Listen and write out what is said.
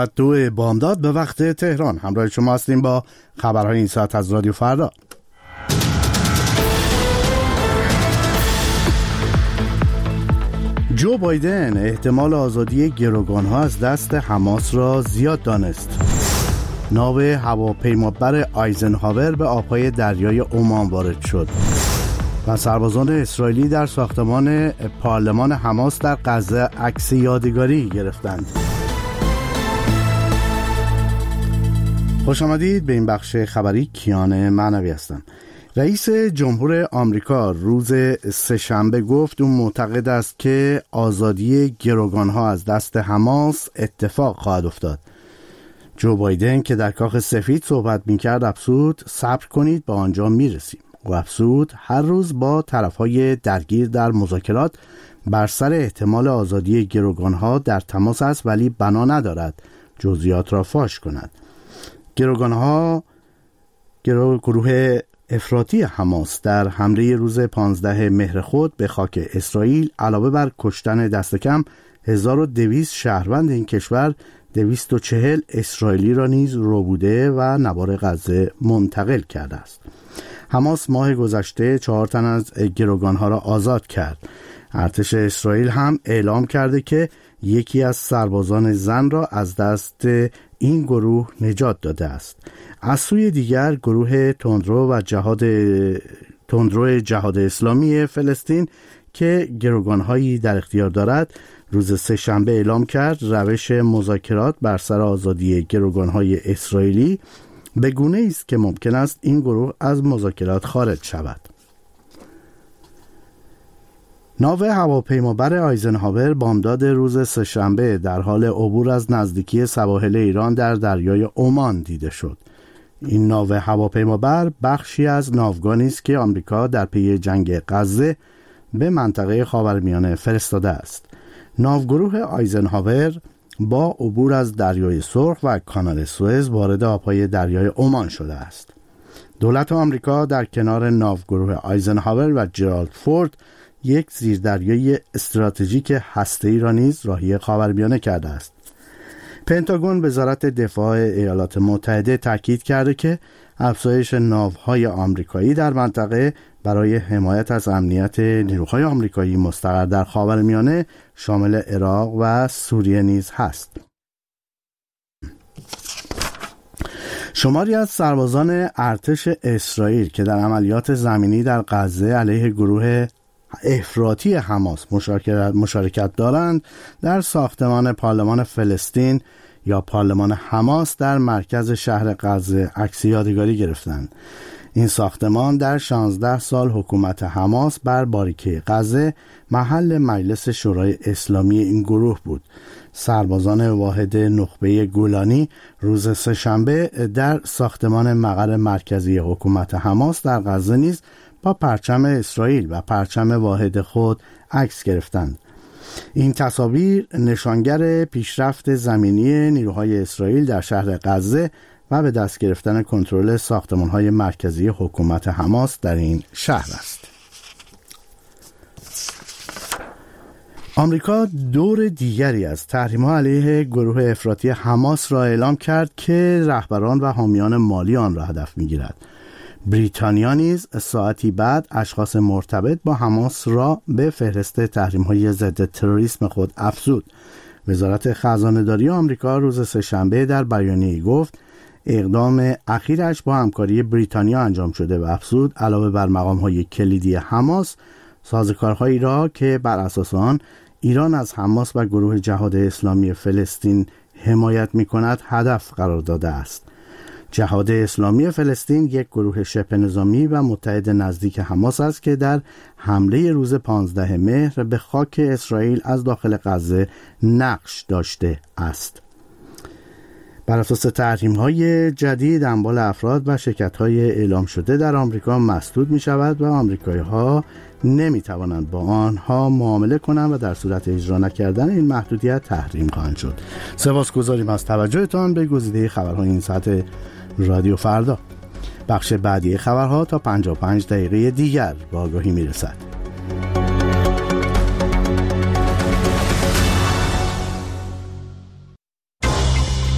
2 بامداد به وقت تهران همراه شما هستیم با خبرهای این ساعت از رادیو فردا. جو بایدن احتمال آزادی گروگان‌ها از دست حماس را زیاد دانست. ناو هواپیمابر آیزنهاور به آبهای دریای عمان وارد شد و سربازان اسرائیلی در ساختمان پارلمان حماس در غزه عکس یادگاری گرفتند. خوش آمدید به این بخش خبری. کیان معنوی هستم. رئیس جمهور آمریکا روز سه‌شنبه گفت اون معتقد است که آزادی گروگان‌ها از دست حماس اتفاق خواهد افتاد. جو بایدن که در کاخ سفید صحبت می‌کرد افزود صبر کنید به آنجا می‌رسیم. و افزود هر روز با طرف‌های درگیر در مذاکرات بر سر احتمال آزادی گروگان‌ها در تماس است ولی بنا ندارد جزئیات را فاش کند. گروه افراطی حماس در حمله روز 15 مهر خود به خاک اسرائیل علاوه بر کشتن دست کم 1200 شهروند این کشور 240 اسرائیلی را نیز ربوده و نوار غزه منتقل کرده است. حماس ماه گذشته 4 تن از گروگانها را آزاد کرد. ارتش اسرائیل هم اعلام کرده که یکی از سربازان زن را از دست این گروه نجات داده است. از سوی دیگر گروه تندرو جهاد اسلامی فلسطین که گروگانهایی در اختیار دارد روز سه‌شنبه اعلام کرد روش مذاکرات بر سر آزادی گروگانهای اسرائیلی به گونه‌ای است که ممکن است این گروه از مذاکرات خارج شود. ناو هواپیمابر آیزنهاور بامداد روز سه‌شنبه در حال عبور از نزدیکی سواحل ایران در دریای عمان دیده شد. این ناو هواپیمابر بخشی از ناوگانی است که آمریکا در پی جنگ غزه به منطقه خاورمیانه فرستاده است. ناوگروه آیزنهاور با عبور از دریای سرخ و کانال سوئز وارد آبهای دریای عمان شده است. دولت آمریکا در کنار ناوگروه آیزنهاور و جرالد فورد یک زیردریایی استراتژیک هسته‌ای را نیز راهی خاورمیانه کرده است. پنتاگون وزارت دفاع ایالات متحده تاکید کرده که افزایش ناوهای آمریکایی در منطقه برای حمایت از امنیت نیروهای آمریکایی مستقر در خاورمیانه شامل عراق و سوریه نیز هست. شماری از سربازان ارتش اسرائیل که در عملیات زمینی در غزه علیه گروه افراطی حماس مشارکت دارند در ساختمان پارلمان فلسطین یا پارلمان حماس در مرکز شهر غزه عکس یادگاری گرفتند. این ساختمان در 16 سال حکومت حماس بر باریکه غزه محل مجلس شورای اسلامی این گروه بود. سربازان واحد نخبه گولانی روز سه‌شنبه در ساختمان مقر مرکزی حکومت حماس در غزه نیز با پرچم اسرائیل و پرچم واحد خود عکس گرفتند. این تصاویر نشانگر پیشرفت زمینی نیروهای اسرائیل در شهر غزه و به دست گرفتن کنترل ساختمان‌های مرکزی حکومت حماس در این شهر است. آمریکا دور دیگری از تحریم‌ها علیه گروه افراطی حماس را اعلام کرد که رهبران و حامیان مالی آن را هدف می‌گیرد. بریتانیا نیز ساعتی بعد اشخاص مرتبط با حماس را به فهرست تحریم‌های ضد تروریسم خود افزود. وزارت خزانه‌داری آمریکا روز سه‌شنبه در بیانیه‌ای گفت اقدام اخیرش با همکاری بریتانیا انجام شده و افزود علاوه بر مقام‌های کلیدی حماس، سازوکارهایی را که بر اساس آن ایران از حماس و گروه جهاد اسلامی فلسطین حمایت می‌کند هدف قرار داده است. جهاد اسلامی فلسطین یک گروه شبه نظامی و متحد نزدیک حماس است که در حمله روز 15 مهر به خاک اسرائیل از داخل غزه نقش داشته است. بر اساس تحریم‌های جدید اموال افراد و شرکت‌های اعلام شده در آمریکا مسدود می‌شود و آمریکایی‌ها نمی‌توانند با آنها معامله کنند و در صورت اجرا نکردن این محدودیت تحریم خواهند شد. سپاسگزاریم از توجهتان به گزیده خبرهای این ساعت رادیو فردا. بخش بعدی خبرها تا 55 دقیقه دیگر با آگاهی میرسد.